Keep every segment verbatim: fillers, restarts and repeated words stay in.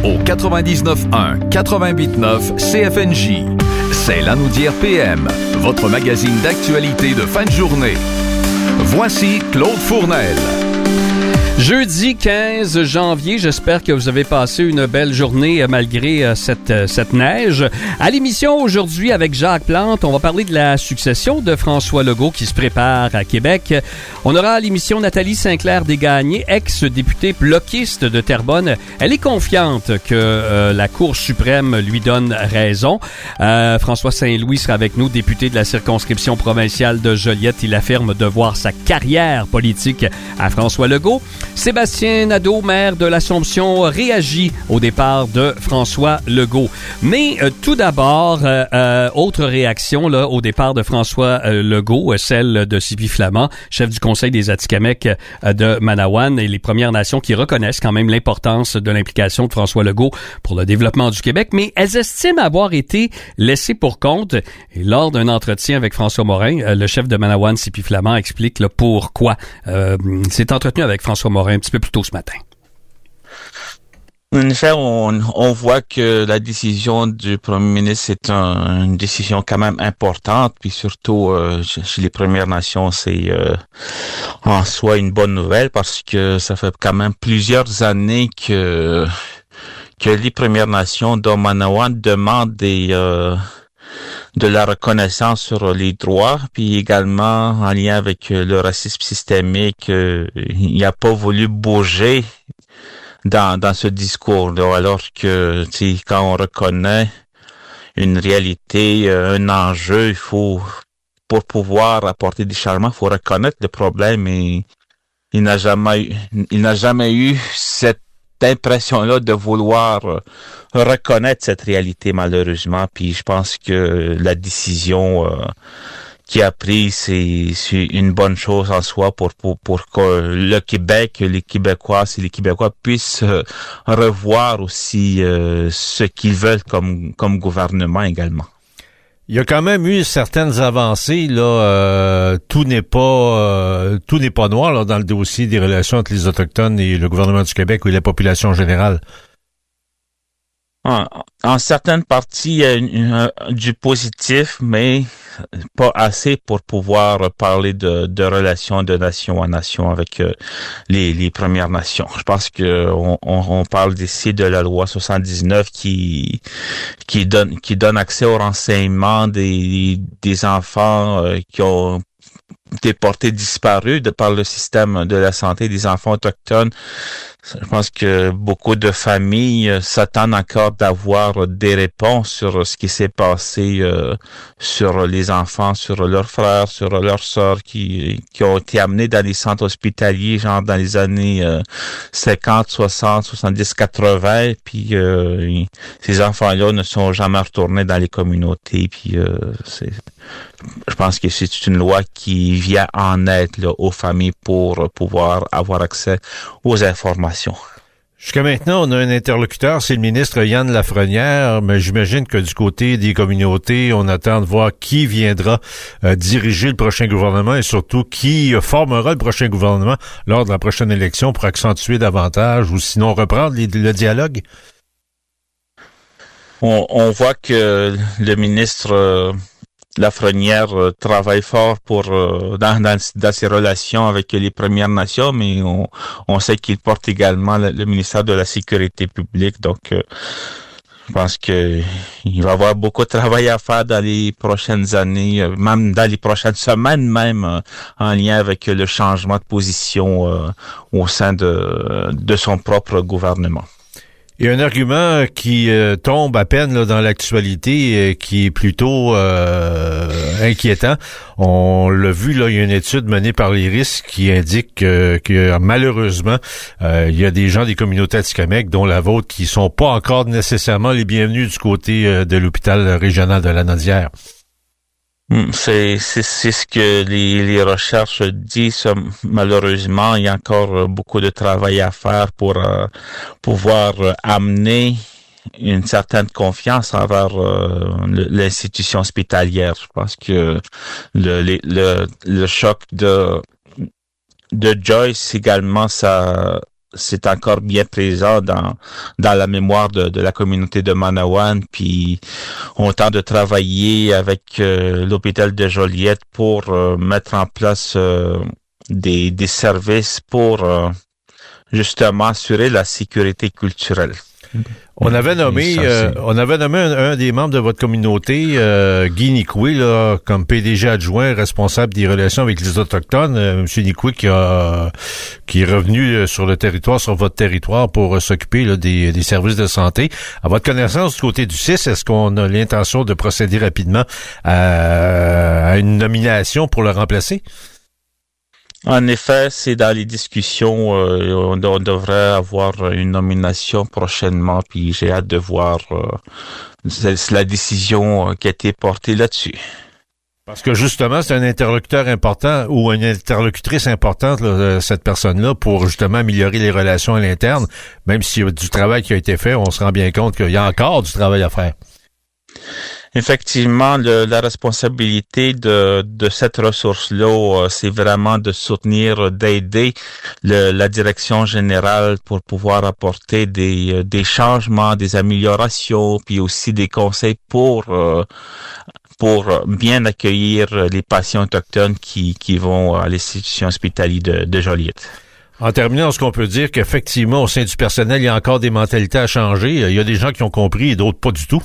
au quatre-vingt-dix-neuf un quatre-vingt-huit neuf C F N J. C'est l'Anaudière P M, votre magazine d'actualité de fin de journée. Voici Claude Fournel. Jeudi quinze janvier, j'espère que vous avez passé une belle journée malgré cette, cette neige. À l'émission aujourd'hui avec Jacques Plante, on va parler de la succession de François Legault qui se prépare à Québec. On aura à l'émission Nathalie Sinclair-Desgagnés, ex-députée bloquiste de Terrebonne. Elle est confiante que euh, la Cour suprême lui donne raison. Euh, François Saint-Louis sera avec nous, député de la circonscription provinciale de Joliette. Il affirme devoir sa carrière politique à François Legault. Sébastien Nadeau, maire de l'Assomption, réagit au départ de François Legault. Mais euh, tout d'abord, euh, euh, autre réaction là au départ de François euh, Legault, euh, celle de Sylvie Flamand, chef du Conseil des Atikamekw euh, de Manawan, et les Premières Nations qui reconnaissent quand même l'importance de l'implication de François Legault pour le développement du Québec, mais elles estiment avoir été laissées pour compte. Et lors d'un entretien avec François Morin, euh, le chef de Manawan, Sylvie Flamand, explique là, pourquoi. Euh, s'est entretenu avec François Morin un petit peu plus tôt ce matin. En effet, on, on voit que la décision du premier ministre est un, une décision quand même importante, puis surtout euh, chez les Premières Nations, c'est euh, en soi une bonne nouvelle parce que ça fait quand même plusieurs années que que les Premières Nations, dont Manawan, demandent des euh, de la reconnaissance sur les droits, puis également en lien avec le racisme systémique, euh, il n'a pas voulu bouger dans dans ce discours-là, alors que tu sais, quand on reconnaît une réalité, un enjeu, il faut, pour pouvoir apporter des changements, il faut reconnaître le problème, et il n'a jamais eu, il n'a jamais eu cette impression-là de vouloir reconnaître cette réalité, malheureusement. Puis je pense que la décision euh, qu'il a prise, c'est, c'est une bonne chose en soi pour, pour, pour que le Québec, les Québécois, si les Québécois puissent euh, revoir aussi euh, ce qu'ils veulent comme, comme gouvernement également. Il y a quand même eu certaines avancées là. Euh, tout n'est pas euh, tout n'est pas noir là dans le dossier des relations entre les Autochtones et le gouvernement du Québec ou la population générale. En, en certaines parties, il y a une, une, du positif, mais pas assez pour pouvoir parler de, de relations de nation à nation avec euh, les, les Premières Nations. Je pense que on, on, on parle ici de la loi soixante-dix-neuf qui qui donne qui donne accès au renseignement des des enfants euh, qui ont été portés disparus de par le système de la santé des enfants autochtones. Je pense que beaucoup de familles s'attendent encore d'avoir des réponses sur ce qui s'est passé euh, sur les enfants, sur leurs frères, sur leurs sœurs qui qui ont été amenés dans les centres hospitaliers, genre dans les années euh, cinquante, soixante, soixante-dix, quatre-vingts. Puis euh, ces enfants-là ne sont jamais retournés dans les communautés. Puis euh, c'est, je pense que c'est une loi qui vient en aide là, aux familles pour pouvoir avoir accès aux informations. Jusqu'à maintenant, on a un interlocuteur, c'est le ministre Yann Lafrenière, mais j'imagine que du côté des communautés, on attend de voir qui viendra euh, diriger le prochain gouvernement et surtout qui euh, formera le prochain gouvernement lors de la prochaine élection pour accentuer davantage ou sinon reprendre les, le dialogue. On, on voit que le ministre euh, Lafrenière euh, travaille fort pour euh, dans, dans, dans ses relations avec les Premières Nations, mais on, on sait qu'il porte également le, le ministère de la Sécurité publique. Donc, euh, je pense que il va y avoir beaucoup de travail à faire dans les prochaines années, euh, même dans les prochaines semaines, même euh, en lien avec le changement de position euh, au sein de, de son propre gouvernement. Il y a un argument qui euh, tombe à peine là, dans l'actualité, euh, qui est plutôt euh, inquiétant. On l'a vu, là, il y a une étude menée par les risques qui indique euh, que malheureusement, euh, il y a des gens des communautés atikamekw, dont la vôtre, qui sont pas encore nécessairement les bienvenus du côté euh, de l'hôpital régional de Lanaudière. C'est, c'est, c'est ce que les, les recherches disent. Malheureusement, il y a encore beaucoup de travail à faire pour euh, pouvoir amener une certaine confiance envers euh, l'institution hospitalière. Je pense que le, le, le, le choc de, de Joyce également, ça, c'est encore bien présent dans dans la mémoire de, de la communauté de Manawan. Puis on tente de travailler avec euh, l'hôpital de Joliette pour euh, mettre en place euh, des des services pour euh, justement assurer la sécurité culturelle. On avait nommé, ça, euh, on avait nommé un, un des membres de votre communauté, euh, Guy Nicoué, là, comme P D G adjoint, responsable des relations avec les Autochtones. Euh, Monsieur Nicoué qui a, qui est revenu sur le territoire, sur votre territoire, pour euh, s'occuper là, des, des services de santé. À votre connaissance, du côté du C I S, est-ce qu'on a l'intention de procéder rapidement à, à une nomination pour le remplacer? En effet, c'est dans les discussions. Euh, on, on devrait avoir une nomination prochainement, puis j'ai hâte de voir euh, c'est la décision qui a été portée là-dessus. Parce que justement, c'est un interlocuteur important ou une interlocutrice importante, là, cette personne-là, pour justement améliorer les relations à l'interne. Même s'il y a du travail qui a été fait, on se rend bien compte qu'il y a encore du travail à faire. Effectivement, le, la responsabilité de, de cette ressource-là, euh, c'est vraiment de soutenir, d'aider le, la direction générale pour pouvoir apporter des, des changements, des améliorations, puis aussi des conseils pour euh, pour bien accueillir les patients autochtones qui, qui vont à l'institution hospitalière de, de Joliette. En terminant, est-ce qu'on peut dire qu'effectivement, au sein du personnel, il y a encore des mentalités à changer? Il y a des gens qui ont compris et d'autres pas du tout?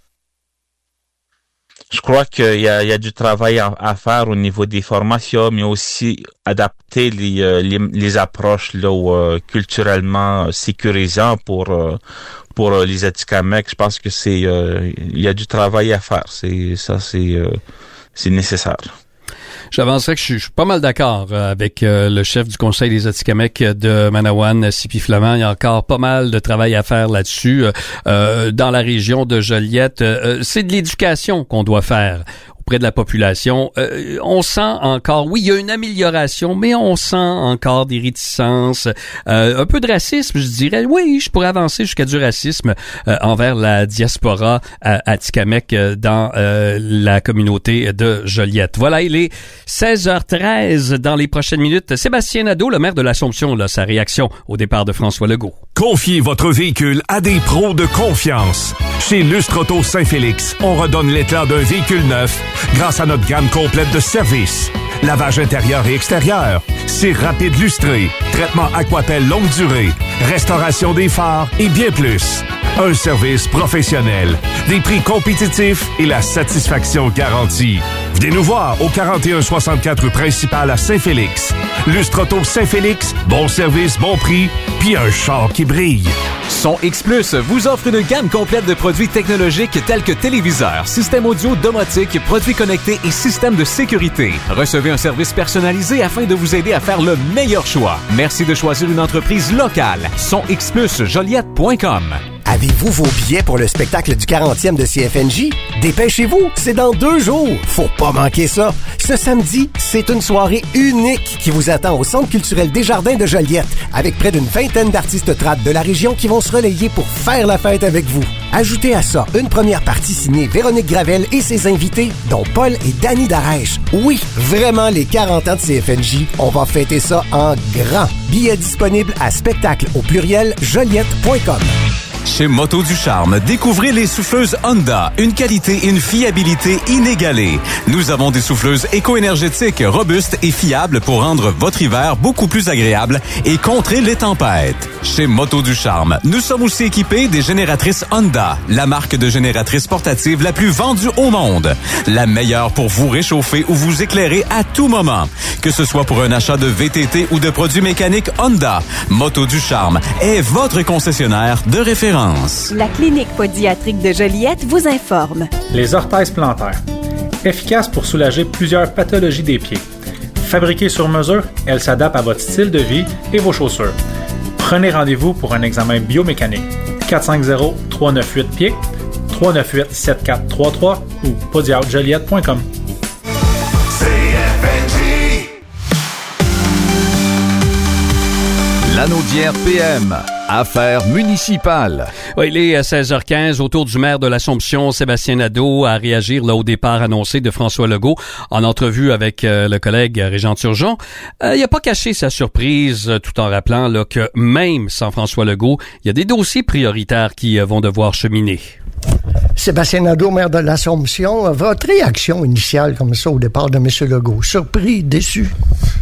Je crois qu'il y a, il y a du travail à, à faire au niveau des formations, mais aussi adapter les, les, les approches là, euh, culturellement sécurisantes pour pour les Atikamekw. Je pense que c'est euh, il y a du travail à faire. C'est ça, c'est euh, c'est nécessaire. J'avancerais que je suis, je suis pas mal d'accord avec euh, le chef du Conseil des Atikamekw de Manawan, Sipi Flamand. Il y a encore pas mal de travail à faire là-dessus. Euh, dans la région de Joliette, euh, c'est de l'éducation qu'on doit faire auprès de la population. Euh, on sent encore, oui, il y a une amélioration, mais on sent encore des réticences, euh, un peu de racisme, je dirais. Oui, je pourrais avancer jusqu'à du racisme euh, envers la diaspora euh, atikamekw euh, dans euh, la communauté de Joliette. Voilà, il est seize heures treize. Dans les prochaines minutes, Sébastien Nadeau, le maire de l'Assomption, là, sa réaction au départ de François Legault. Confiez votre véhicule à des pros de confiance. Chez Lustre Auto Saint-Félix, on redonne l'éclat d'un véhicule neuf grâce à notre gamme complète de services. Lavage intérieur et extérieur, cire rapide lustré, traitement Aquapel longue durée, restauration des phares et bien plus. Un service professionnel, des prix compétitifs et la satisfaction garantie. Venez nous voir au quarante et un soixante-quatre rue principale à Saint-Félix. Lustre Auto Saint-Félix, bon service, bon prix, puis un char qui brille. Son X Plus vous offre une gamme complète de produits technologiques tels que téléviseurs, systèmes audio, domotique, produits connectés et systèmes de sécurité. Recevez un service personnalisé afin de vous aider à faire le meilleur choix. Merci de choisir une entreprise locale. Son X Plus Joliette point com. Avez-vous vos billets pour le spectacle du quarantième de C F N J? Dépêchez-vous, c'est dans deux jours. Faut pas manquer ça. Ce samedi, c'est une soirée unique qui vous attend au Centre culturel Desjardins de Joliette, avec près d'une vingtaine d'artistes trad de la région qui vont se relayer pour faire la fête avec vous. Ajoutez à ça une première partie signée Véronique Gravel et ses invités, dont Paul et Danny Darèche. Oui, vraiment les quarante ans de C F N J, on va fêter ça en grand. Billets disponibles à spectacle au pluriel joliette point com. Chez Moto du Charme, découvrez les souffleuses Honda, une qualité et une fiabilité inégalées. Nous avons des souffleuses éco-énergétiques, robustes et fiables pour rendre votre hiver beaucoup plus agréable et contrer les tempêtes. Chez Moto du Charme, nous sommes aussi équipés des génératrices Honda, la marque de génératrices portatives la plus vendue au monde. La meilleure pour vous réchauffer ou vous éclairer à tout moment. Que ce soit pour un achat de V T T ou de produits mécaniques Honda, Moto du Charme est votre concessionnaire de référence. La clinique pédiatrique de Joliette vous informe. Les orthèses plantaires. Efficaces pour soulager plusieurs pathologies des pieds. Fabriquées sur mesure, elles s'adaptent à votre style de vie et vos chaussures. Prenez rendez-vous pour un examen biomécanique. quatre cinq zéro, trois neuf huit, pieds, trois neuf huit, sept quatre trois trois ou podiat joliette point com. Lanaudière P M. Affaires municipales. Oui, il est seize heures quinze, autour du maire de l'Assomption, Sébastien Nadeau, à réagir là au départ annoncé de François Legault en entrevue avec euh, le collègue Régent Turgeon. Euh, il n'a pas caché sa surprise euh, tout en rappelant là, que même sans François Legault, il y a des dossiers prioritaires qui euh, vont devoir cheminer. Sébastien Nadeau, maire de l'Assomption, votre réaction initiale comme ça au départ de M. Legault? Surpris, déçu?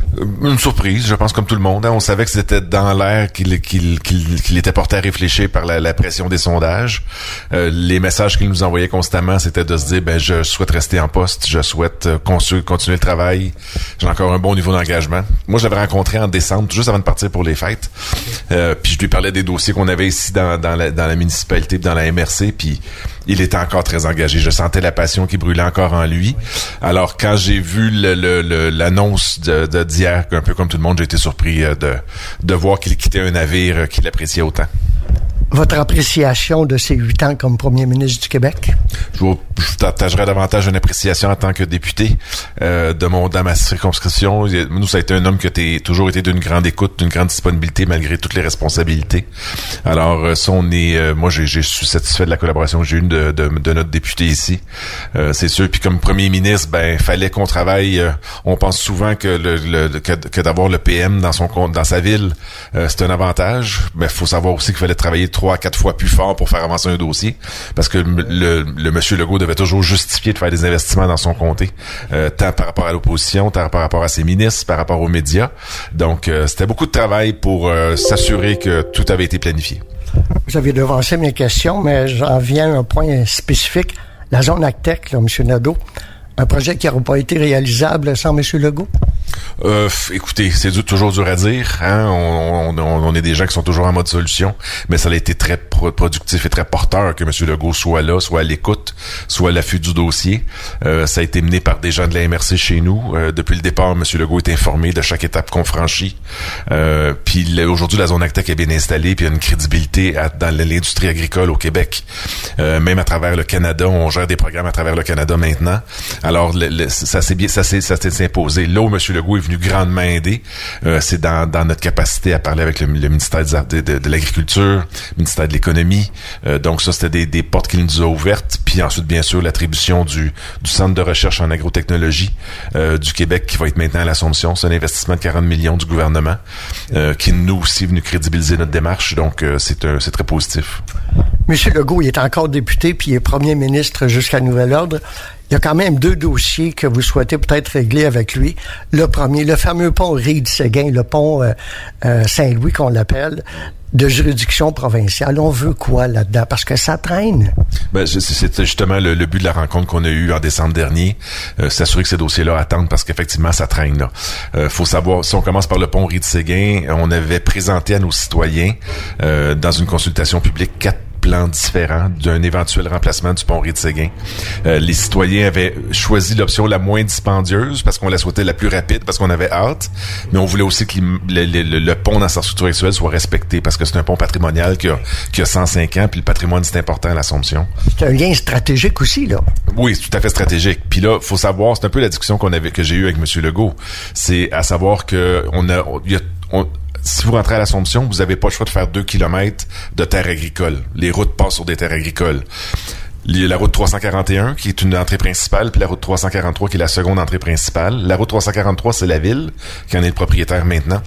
Une surprise, je pense, comme tout le monde. Hein. On savait que c'était dans l'air qu'il, qu'il, qu'il, qu'il était porté à réfléchir par la, la pression des sondages. Euh, les messages qu'il nous envoyait constamment, c'était de se dire, ben, je souhaite rester en poste, je souhaite euh, consu- continuer le travail, j'ai encore un bon niveau d'engagement. Moi, je l'avais rencontré en décembre, juste avant de partir pour les fêtes. Euh, puis je lui parlais des dossiers qu'on avait ici dans, dans, la, dans la municipalité, dans la M R C, puis il était encore très engagé. Je sentais la passion qui brûlait encore en lui. Alors, quand j'ai vu le, le, le, l'annonce de, de, d'hier, un peu comme tout le monde, j'ai été surpris de, de voir qu'il quittait un navire qu'il appréciait autant. Votre appréciation de ces huit ans comme premier ministre du Québec? Je, vous, je partagerai davantage une appréciation en tant que député euh, de mon dans ma circonscription. Nous, ça a été un homme qui a toujours été d'une grande écoute, d'une grande disponibilité malgré toutes les responsabilités. Alors, ça, on est, euh, moi, j'ai, j'ai suis satisfait de la collaboration que j'ai eue de, de, de notre député ici. Euh, c'est sûr. Puis comme premier ministre, ben, fallait qu'on travaille. Euh, on pense souvent que le, le que, que d'avoir le P M dans son dans sa ville, euh, c'est un avantage. Mais il faut savoir aussi qu'il fallait travailler trois à quatre fois plus fort pour faire avancer un dossier, parce que le, le, le monsieur Legault devait toujours justifier de faire des investissements dans son comté, euh, tant par rapport à l'opposition, tant par rapport à ses ministres, par rapport aux médias. Donc, euh, c'était beaucoup de travail pour euh, s'assurer que tout avait été planifié. Vous avez devancé mes questions, mais j'en viens à un point spécifique. La zone Actec, là, M. Nadeau, un projet qui n'aurait pas été réalisable sans M. Legault? Euh, écoutez, c'est du, toujours dur à dire. Hein? On, on, on est des gens qui sont toujours en mode solution, mais ça a été très pro- productif et très porteur que M. Legault soit là, soit à l'écoute, soit à l'affût du dossier. Euh, ça a été mené par des gens de la M R C chez nous. Euh, depuis le départ, M. Legault est informé de chaque étape qu'on franchit. Euh, puis là, aujourd'hui, la zone Actec est bien installée, puis il y a une crédibilité à, dans l'industrie agricole au Québec. Euh, même à travers le Canada, on gère des programmes à travers le Canada maintenant. Alors, le, le, ça s'est bien, ça s'est, ça s'est imposé. Là où M. Legault est venu grandement aider, euh, c'est dans, dans notre capacité à parler avec le, le ministère de, de, de l'Agriculture, le ministère de l'Économie. Euh, donc ça, c'était des, des portes qu'il nous a ouvertes. Puis ensuite, bien sûr, l'attribution du, du Centre de recherche en agrotechnologie euh, du Québec qui va être maintenant à l'Assomption. C'est un investissement de quarante millions du gouvernement euh, qui nous aussi est venu crédibiliser notre démarche. Donc, euh, c'est, un, c'est très positif. M. Legault, il est encore député puis il est premier ministre jusqu'à nouvel ordre. Il y a quand même deux dossiers que vous souhaitez peut-être régler avec lui. Le premier, le fameux pont Reed-Séguin, le pont euh, euh, Saint-Louis qu'on l'appelle, de juridiction provinciale. On veut quoi là-dedans? Parce que ça traîne. Ben, c'est justement le, le but de la rencontre qu'on a eue en décembre dernier. Euh, s'assurer que ces dossiers-là attendent parce qu'effectivement, ça traîne. Là. Euh, faut savoir, si on commence par le pont Reed-Séguin, on avait présenté à nos citoyens, euh, dans une consultation publique, quatre plans différents d'un éventuel remplacement du pont Reed-Séguin. Euh, les citoyens avaient choisi l'option la moins dispendieuse parce qu'on la souhaitait la plus rapide, parce qu'on avait hâte, mais on voulait aussi que le, le, le, le pont dans sa structure actuelle soit respecté parce que c'est un pont patrimonial qui a, qui a cent cinq ans, puis le patrimoine, c'est important à l'Assomption. C'est un lien stratégique aussi, là. Oui, c'est tout à fait stratégique. Puis là, faut savoir, c'est un peu la discussion qu'on avait, que j'ai eue avec M. Legault, c'est à savoir que on a, il y a on, si vous rentrez à l'Assomption, vous n'avez pas le choix de faire deux kilomètres de terre agricole. Les routes passent sur des terres agricoles. Il y a la route trois cent quarante et un, qui est une entrée principale, puis la route trois cent quarante-trois, qui est la seconde entrée principale. La route trois cent quarante-trois, c'est la ville, qui en est le propriétaire maintenant.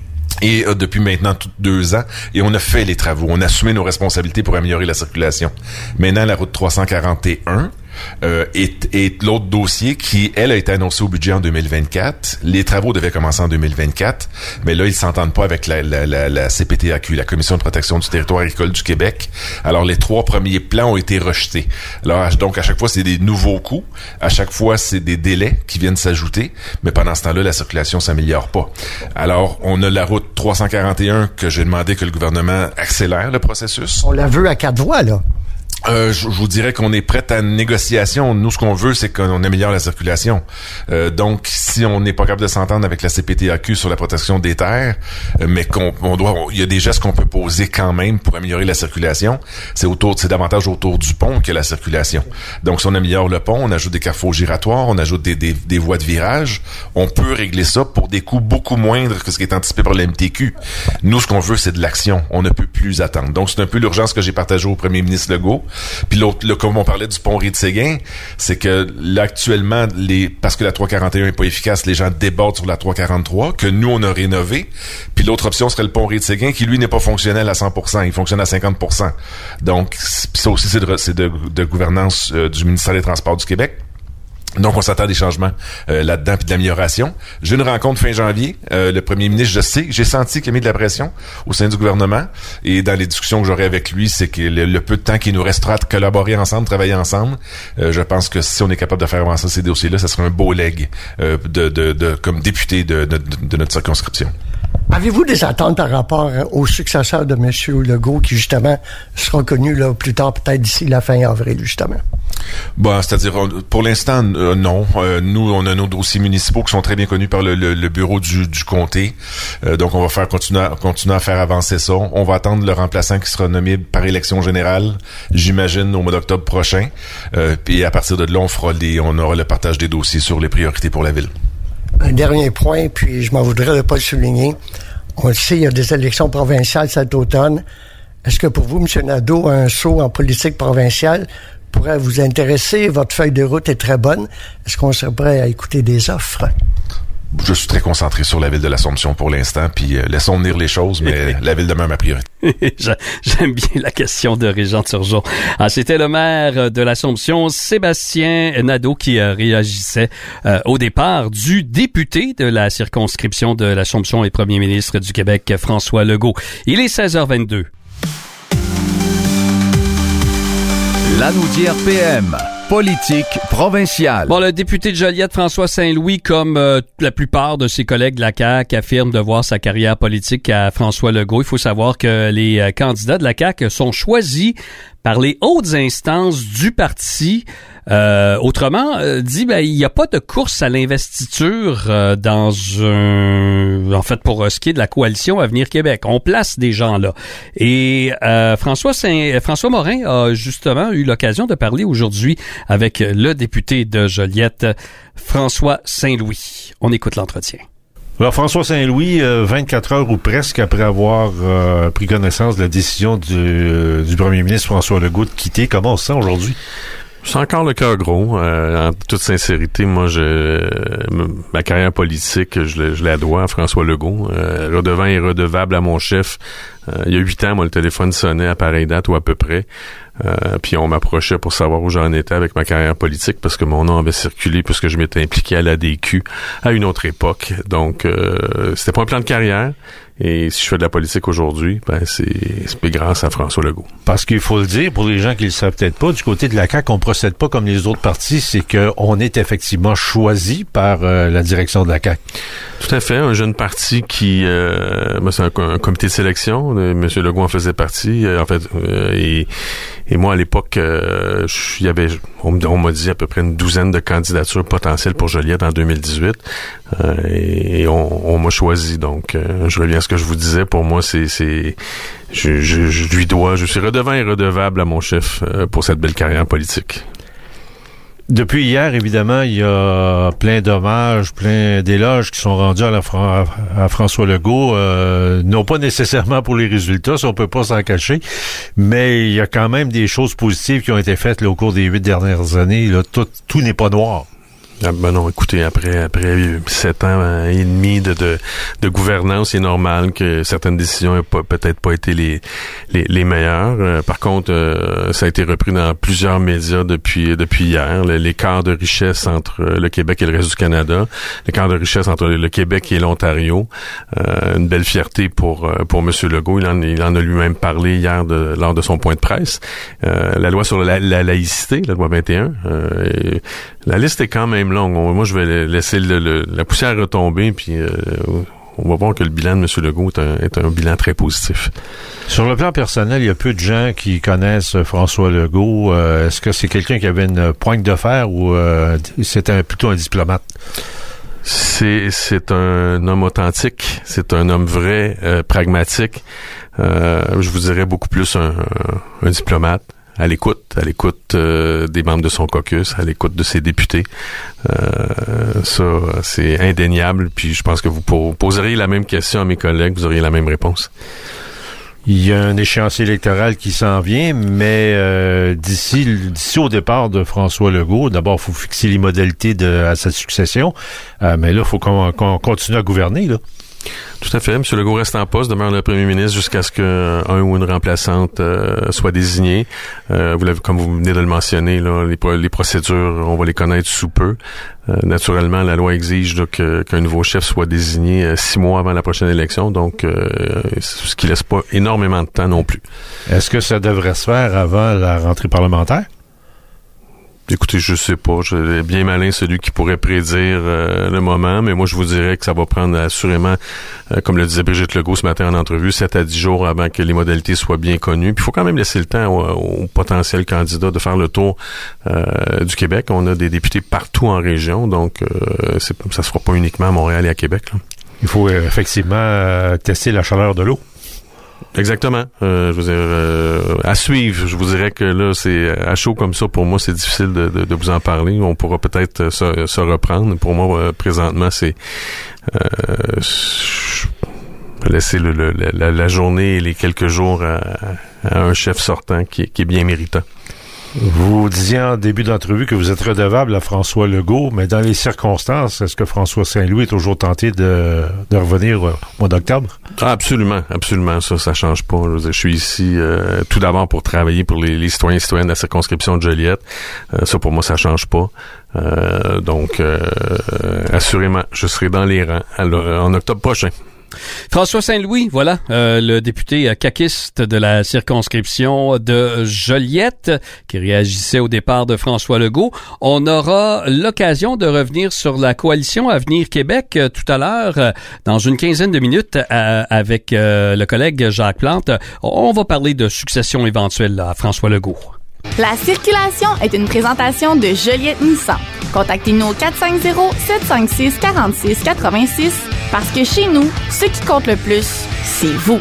Et euh, depuis maintenant tout, deux ans, et on a fait les travaux. On a assumé nos responsabilités pour améliorer la circulation. Maintenant, la route trois cent quarante et un, Euh, et, et l'autre dossier qui, elle, a été annoncé au budget en deux mille vingt-quatre. Les travaux devaient commencer en deux mille vingt-quatre, mais là, ils s'entendent pas avec la, la, la, la C P T A Q, la Commission de protection du territoire agricole du Québec. Alors, les trois premiers plans ont été rejetés. Alors, donc, à chaque fois, c'est des nouveaux coûts. À chaque fois, c'est des délais qui viennent s'ajouter, mais pendant ce temps-là, la circulation s'améliore pas. Alors, on a la route trois cent quarante et un que j'ai demandé que le gouvernement accélère le processus. On la veut à quatre voies, là. Euh, je, je vous dirais qu'on est prêt à une négociation. Nous, ce qu'on veut, c'est qu'on améliore la circulation. Euh, donc, si on n'est pas capable de s'entendre avec la C P T A Q sur la protection des terres, euh, mais qu'on on doit, il y a des gestes qu'on peut poser quand même pour améliorer la circulation. C'est autour, c'est davantage autour du pont que la circulation. Donc, si on améliore le pont, on ajoute des carrefours giratoires, on ajoute des, des, des voies de virage, on peut régler ça pour des coûts beaucoup moindres que ce qui est anticipé par l'M T Q. Nous, ce qu'on veut, c'est de l'action. On ne peut plus attendre. Donc, c'est un peu l'urgence que j'ai partagée au premier ministre Legault. Puis l'autre, là, comme on parlait du pont Reed-Séguin, c'est que là, actuellement, les, parce que la trois quarante et un est pas efficace, les gens débordent sur la trois quarante-trois, que nous, on a rénové. Puis l'autre option serait le pont Reed-Séguin, qui, lui, n'est pas fonctionnel à cent pour cent. Il fonctionne à cinquante pour cent. Donc, ça aussi, c'est de, c'est de, de gouvernance euh, du ministère des Transports du Québec. Donc, on s'attend à des changements euh, là-dedans puis de l'amélioration. J'ai une rencontre fin janvier. Euh, le premier ministre, je sais, j'ai senti qu'il a mis de la pression au sein du gouvernement. Et dans les discussions que j'aurai avec lui, c'est que le, le peu de temps qu'il nous restera de collaborer ensemble, travailler ensemble, euh, je pense que si on est capable de faire avancer ces dossiers-là, ça serait un beau leg euh, de, de, de, comme député de, de, de notre circonscription. Avez-vous des attentes par rapport au successeur de M. Legault qui, justement, sera connu là, plus tard, peut-être d'ici la fin avril, justement? Bon, c'est-à-dire, pour l'instant, euh, non. Euh, nous, on a nos dossiers municipaux qui sont très bien connus par le, le, le bureau du, du comté. Euh, donc, on va faire continuer à, continuer à faire avancer ça. On va attendre le remplaçant qui sera nommé par élection générale, j'imagine, au mois d'octobre prochain. Euh, puis, à partir de là, on fera les, on aura le partage des dossiers sur les priorités pour la ville. Un dernier point, puis je m'en voudrais de pas le souligner. On le sait, il y a des élections provinciales cet automne. Est-ce que pour vous, M. Nadeau, un saut en politique provinciale pourrait vous intéresser? Votre feuille de route est très bonne. Est-ce qu'on serait prêt à écouter des offres? Je suis très concentré sur la ville de l'Assomption pour l'instant, puis euh, laissons venir les choses, mais la ville demeure ma priorité. J'aime bien la question de Régent Turgeon. Ah, c'était le maire de l'Assomption, Sébastien Nadeau, qui euh, réagissait euh, au départ du député de la circonscription de l'Assomption et premier ministre du Québec, François Legault. Il est seize heures vingt-deux. Lanaudière P M. Politique provinciale. Bon, le député de Joliette, François Saint-Louis, comme euh, la plupart de ses collègues de la C A Q, affirme de voir sa carrière politique à François Legault. Il faut savoir que les euh, candidats de la C A Q sont choisis par les hautes instances du parti. Euh, autrement euh, dit, ben, il n'y a pas de course à l'investiture euh, dans un... En fait, pour euh, ce qui est de la coalition Avenir Québec. On place des gens là. Et euh, François Saint... François Morin a justement eu l'occasion de parler aujourd'hui avec le député de Joliette, François Saint-Louis. On écoute l'entretien. Alors, François Saint-Louis, euh, vingt-quatre heures ou presque après avoir euh, pris connaissance de la décision du, euh, du premier ministre François Legault de quitter, comment on se sent aujourd'hui? C'est encore le cœur gros. Euh, en toute sincérité, moi, je ma carrière politique, je, je la dois à François Legault. Euh, redevant et redevable à mon chef. Euh, il y a huit ans, moi, le téléphone sonnait à pareille date ou à peu près. Euh, puis on m'approchait pour savoir où j'en étais avec ma carrière politique parce que mon nom avait circulé puisque je m'étais impliqué à l'A D Q à une autre époque. Donc, euh, c'était pas un plan de carrière. Et si je fais de la politique aujourd'hui, ben c'est, c'est grâce à François Legault. Parce qu'il faut le dire, pour les gens qui le savent peut-être pas, du côté de la C A Q, on procède pas comme les autres partis, c'est qu'on est effectivement choisi par euh, la direction de la C A Q. Tout à fait, un jeune parti qui, euh, ben c'est un, un comité de sélection, M. Legault en faisait partie, euh, en fait, euh, et, et moi à l'époque, euh, il y avait, on, on m'a dit à peu près une douzaine de candidatures potentielles pour Joliette en deux mille dix-huit, euh, et, et on, on m'a choisi, donc euh, je reviens à ce que je vous disais, pour moi c'est, c'est je, je, je lui dois, je suis redevant et redevable à mon chef euh, pour cette belle carrière politique. Depuis hier, évidemment, il y a plein d'hommages, plein d'éloges qui sont rendus à, la Fra- à François Legault, euh, non pas nécessairement pour les résultats, ça on peut pas s'en cacher, mais il y a quand même des choses positives qui ont été faites là, au cours des huit dernières années. Là, tout, tout n'est pas noir. Ah ben non, écoutez, après après sept ans et demi de, de de gouvernance, c'est normal que certaines décisions n'aient pas, peut-être pas été les les, les meilleures. Euh, par contre, euh, ça a été repris dans plusieurs médias depuis depuis hier. L'écart de richesse entre le Québec et le reste du Canada, l'écart de richesse entre le Québec et l'Ontario, euh, une belle fierté pour pour Monsieur Legault. Il en, il en a lui-même parlé hier de, lors de son point de presse. Euh, la loi sur la, la laïcité, la loi vingt et un. Euh, et la liste est quand même longue. Moi, je vais laisser le, le, la poussière retomber, puis euh, on va voir que le bilan de M. Legault est un, est un bilan très positif. Sur le plan personnel, il y a peu de gens qui connaissent François Legault. Euh, est-ce que c'est quelqu'un qui avait une pointe de fer ou euh, c'était plutôt un diplomate? C'est, c'est un homme authentique, c'est un homme vrai, euh, pragmatique. Euh, je vous dirais beaucoup plus un, un, un diplomate. À l'écoute, à l'écoute euh, des membres de son caucus, à l'écoute de ses députés. Euh, ça, c'est indéniable. Puis je pense que vous poseriez la même question à mes collègues, vous auriez la même réponse. Il y a un échéancier électoral qui s'en vient, mais euh, d'ici, d'ici au départ de François Legault, d'abord, il faut fixer les modalités de à sa succession. Euh, mais là, il faut qu'on, qu'on continue à gouverner, là. Tout à fait. M. Legault reste en poste, demeure le premier ministre jusqu'à ce qu'un ou une remplaçante euh, soit désigné. Euh, vous l'avez, comme vous venez de le mentionner, là, les, les procédures, on va les connaître sous peu. Euh, naturellement, la loi exige là, que, qu'un nouveau chef soit désigné euh, six mois avant la prochaine élection, donc euh, ce qui laisse pas énormément de temps non plus. Est-ce que ça devrait se faire avant la rentrée parlementaire? Écoutez, je sais pas. Je, bien malin celui qui pourrait prédire euh, le moment, mais moi je vous dirais que ça va prendre assurément, euh, comme le disait Brigitte Legault ce matin en entrevue, sept à dix jours avant que les modalités soient bien connues. Puis il faut quand même laisser le temps aux, aux potentiels candidats de faire le tour euh, du Québec. On a des députés partout en région, donc euh, c'est, ça se fera pas uniquement à Montréal et à Québec, là. Il faut euh, effectivement euh, tester la chaleur de l'eau. Exactement. Euh, je veux dire, euh, à suivre. Je vous dirais que là, c'est à chaud comme ça. Pour moi, c'est difficile de, de, de vous en parler. On pourra peut-être se, se reprendre. Pour moi, euh, présentement, c'est euh, laisser le, le, la, la journée et les quelques jours à, à un chef sortant qui, qui est bien méritant. Vous disiez en début d'entrevue que vous êtes redevable à François Legault, mais dans les circonstances, est-ce que François Saint-Louis est toujours tenté de, de revenir au mois d'octobre? Ah, absolument, absolument. Ça, ça change pas. Je veux dire, je suis ici euh, tout d'abord pour travailler pour les, les citoyens et citoyennes de la circonscription de Joliette. Euh, ça, pour moi, ça change pas. Euh, donc, euh, assurément, je serai dans les rangs alors, en octobre prochain. François Saint-Louis, voilà, euh, le député caquiste de la circonscription de Joliette, qui réagissait au départ de François Legault. On aura l'occasion de revenir sur la coalition Avenir Québec euh, tout à l'heure, euh, dans une quinzaine de minutes, euh, avec euh, le collègue Jacques Plante. On va parler de succession éventuelle là, à François Legault. La circulation est une présentation de Joliette Nissan. Contactez-nous au quatre cinq zéro, sept cinq six, quatre six huit six parce que chez nous, ce qui compte le plus, c'est vous.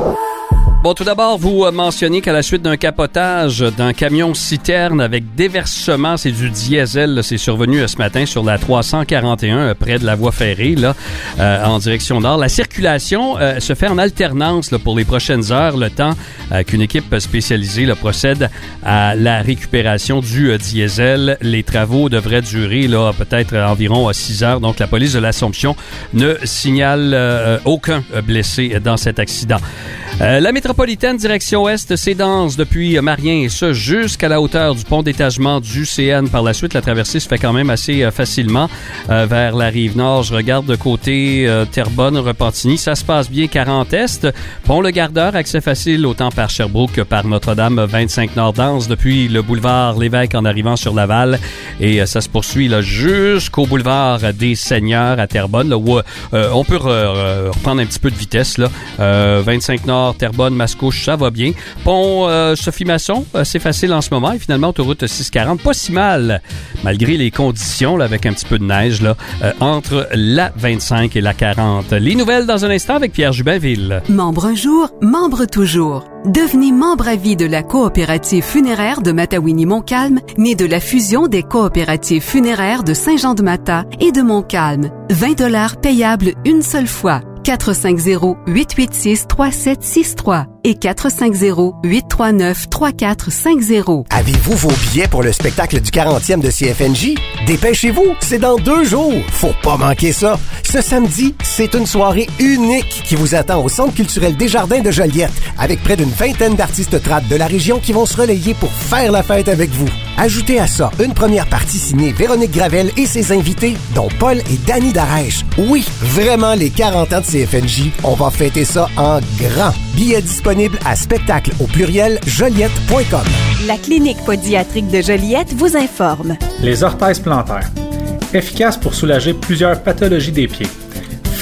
Bon, tout d'abord, vous mentionnez qu'à la suite d'un capotage d'un camion-citerne avec déversement, c'est du diesel, là, c'est survenu ce matin sur la trois cent quarante et un près de la voie ferrée, là, euh, en direction nord. La circulation euh, se fait en alternance là, pour les prochaines heures, le temps euh, qu'une équipe spécialisée là, procède à la récupération du euh, diesel. Les travaux devraient durer là, peut-être environ six heures. Donc, la police de l'Assomption ne signale euh, aucun blessé dans cet accident. Euh, la métropolitaine direction ouest, c'est dense depuis Marien et ça jusqu'à la hauteur du pont d'étagement du C N. Par la suite, la traversée se fait quand même assez euh, facilement euh, vers la rive nord. Je regarde de côté euh, Terrebonne, Repentigny. Ça se passe bien. quarante Est, pont Le Gardeur, accès facile autant par Sherbrooke que par Notre-Dame. vingt-cinq Nord dense depuis le boulevard Lévesque en arrivant sur Laval. Et euh, ça se poursuit là jusqu'au boulevard des Seigneurs à Terrebonne, là, où euh, on peut re- reprendre un petit peu de vitesse. Là. Euh, vingt-cinq Nord, Terrebonne, Mascouche, ça va bien. Pont euh, Sophie Masson, euh, c'est facile en ce moment. Et finalement, autoroute six cent quarante, pas si mal, malgré les conditions, là, avec un petit peu de neige, là, euh, entre la vingt-cinq et la quarante. Les nouvelles dans un instant avec Pierre Jubinville. Membre un jour, membre toujours. Devenez membre à vie de la coopérative funéraire de Matawini-Montcalm, née de la fusion des coopératives funéraires de Saint-Jean-de-Mata et de Montcalm. vingt dollars payables une seule fois. quatre cinq zéro, huit huit six, trois sept six trois et quatre cinq zéro, huit trois neuf, trois quatre cinq zéro. Avez-vous vos billets pour le spectacle du quarantième de C F N J? Dépêchez-vous, c'est dans deux jours. Faut pas manquer ça. Ce samedi, c'est une soirée unique qui vous attend au Centre culturel Desjardins de Joliette, avec près d'une vingtaine d'artistes trad de la région qui vont se relayer pour faire la fête avec vous. Ajoutez à ça une première partie signée Véronique Gravel et ses invités, dont Paul et Danny Darèche. Oui, vraiment les quarante ans de C F N J, on va fêter ça en grand. Billets disponibles à spectacle au pluriel joliette point com. La clinique podiatrique de Joliette vous informe. Les orthèses plantaires. Efficaces pour soulager plusieurs pathologies des pieds.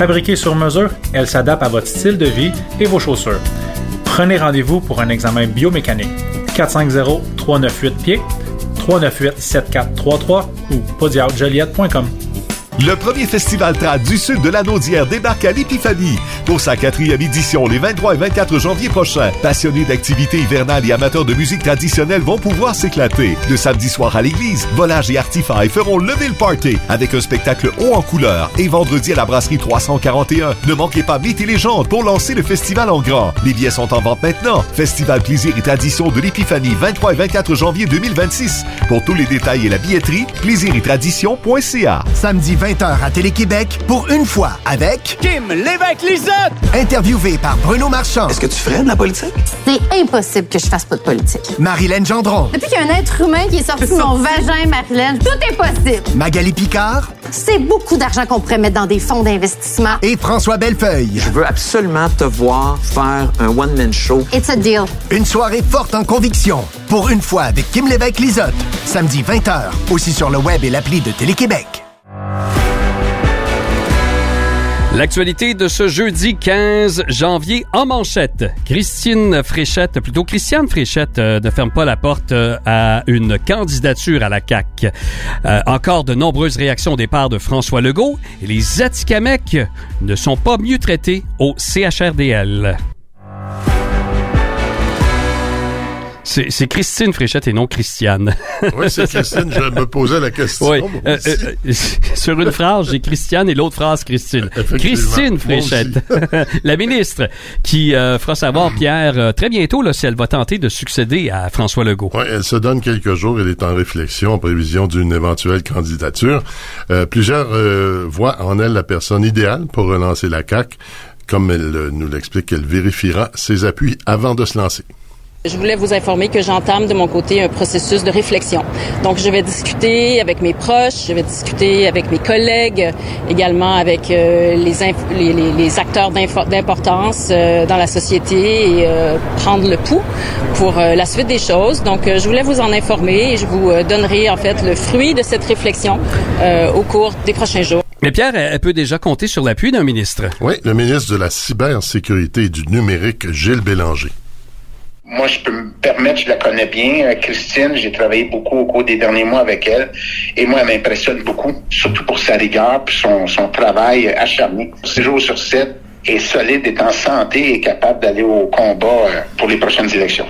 Fabriquée sur mesure, elle s'adapte à votre style de vie et vos chaussures. Prenez rendez-vous pour un examen biomécanique. quatre cinq zéro, trois neuf huit, pied, trois neuf huit, sept quatre trois trois ou podiat joliette point com. Le premier festival trad du sud de la Naudière débarque à l'Épiphanie pour sa quatrième édition les vingt-trois et vingt-quatre janvier prochains. Passionnés d'activités hivernales et amateurs de musique traditionnelle vont pouvoir s'éclater. Le samedi soir à l'église, Volage et Artify feront lever le party avec un spectacle haut en couleur et vendredi à la brasserie trois cent quarante et un. Ne manquez pas Mythes et légendes pour lancer le festival en grand. Les billets sont en vente maintenant. Festival Plaisir et Tradition de l'Épiphanie, vingt-trois et vingt-quatre janvier deux mille vingt-six. Pour tous les détails et la billetterie, plaisir et tradition point c a. Samedi vingt heures à Télé-Québec pour Une fois avec Kim Lévesque-Lisotte. Interviewé par Bruno Marchand. Est-ce que tu ferais de la politique? C'est impossible que je fasse pas de politique. Marilyn Gendron. Depuis qu'il y a un être humain qui est sorti de mon vagin, Marilyn, tout est possible. Magali Picard. C'est beaucoup d'argent qu'on pourrait mettre dans des fonds d'investissement. Et François Bellefeuille. Je veux absolument te voir faire un one-man show. It's a deal. Une soirée forte en conviction. Pour Une fois avec Kim Lévesque-Lisotte. Samedi vingt heures. Aussi sur le web et l'appli de Télé-Québec. L'actualité de ce jeudi quinze janvier en manchette. Christine Fréchette, plutôt Christiane Fréchette, euh, ne ferme pas la porte euh, à une candidature à la C A Q. Euh, encore de nombreuses réactions au départ de François Legault et les Atikamekw ne sont pas mieux traités au C H R D L. C'est, c'est Christine Fréchette et non Christiane. Oui, c'est Christine. Je me posais la question. Oui. Euh, euh, sur une phrase, j'ai Christiane et l'autre phrase, Christine. Christine Fréchette, la ministre, qui euh, fera savoir, Pierre, euh, très bientôt là, si elle va tenter de succéder à François Legault. Oui, elle se donne quelques jours. Elle est en réflexion en prévision d'une éventuelle candidature. Euh, plusieurs euh, voient en elle la personne idéale pour relancer la C A Q. Comme elle euh, nous l'explique, elle vérifiera ses appuis avant de se lancer. Je voulais vous informer que j'entame de mon côté un processus de réflexion. Donc, je vais discuter avec mes proches, je vais discuter avec mes collègues, également avec euh, les, inf- les, les, les acteurs d'importance euh, dans la société et euh, prendre le pouls pour euh, la suite des choses. Donc, euh, je voulais vous en informer et je vous euh, donnerai en fait le fruit de cette réflexion euh, au cours des prochains jours. Mais Pierre, elle peut déjà compter sur l'appui d'un ministre. Oui, le ministre de la Cybersécurité et du Numérique, Gilles Bélanger. Moi, je peux me permettre, je la connais bien, Christine, j'ai travaillé beaucoup au cours des derniers mois avec elle, et moi, elle m'impressionne beaucoup, surtout pour sa rigueur, puis son, son travail acharné. six jours sur sept, est solide, est en santé et capable d'aller au combat pour les prochaines élections.